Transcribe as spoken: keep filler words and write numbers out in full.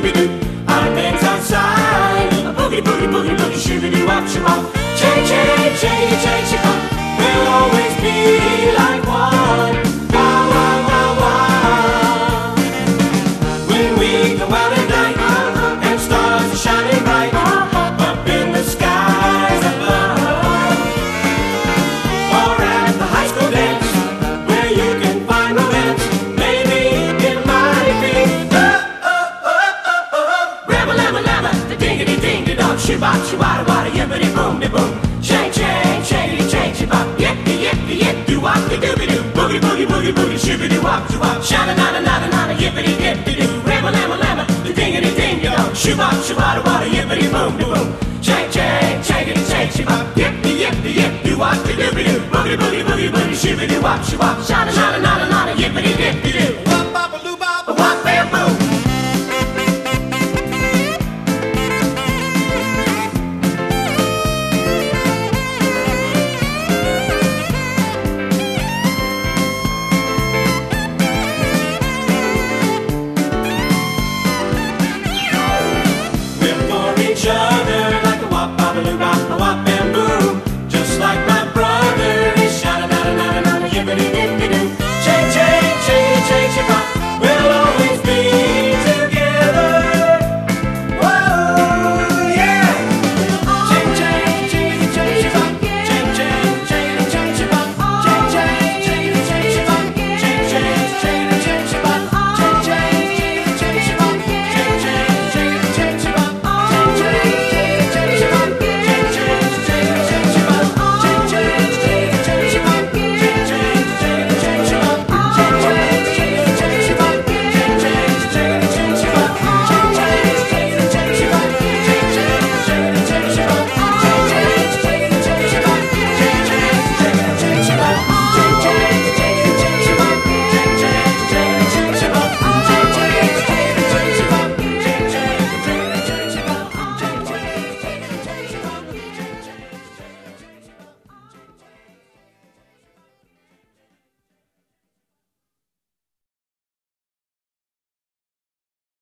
dooby doo. Our things outside, a boogie, boogie, boogie, boogie, shooby doo wop, shoo wop. Change, change, change, change, shoo wop. We'll always be like one. Wow, wow, wow, wow. When we go out at night and stars are shining bright up in the skies above, or at the high school dance where you can find romance, maybe it might be oh, oh, oh, oh, oh. Rabba, labba, labba, the dingity, dingity, dong, shoo-bop, shoo-wada, wada, yippity, boom, de boom. Shake, shake, shake, shake, shoo-bop, yippy, yippy, yip, doo-wop, doo-dooby doo. Boogie, boogie, boogie, boogie, shooby-doo wop, shoo-wop, shana, nada, nada, nada, yippity, yippity, doo. Rabba, labba, labba, the dingity, dingity, dong, shoo-bop, shoo-wada, wada, yippity, boom, de boom. Shake, shake, shake, shake, shoo-bop, yippy, yippy, yip, doo-wop, doo-dooby doo. Boogie, boogie, boogie, boogie, shooby-doo wop, shoo-wop, shana, nada, nada, nada, yippity, yippity, doo. Wop, bop, a loo, bop, a wop, bam, boom. We're for each other like a wop, bop, a loo, bop, a wop.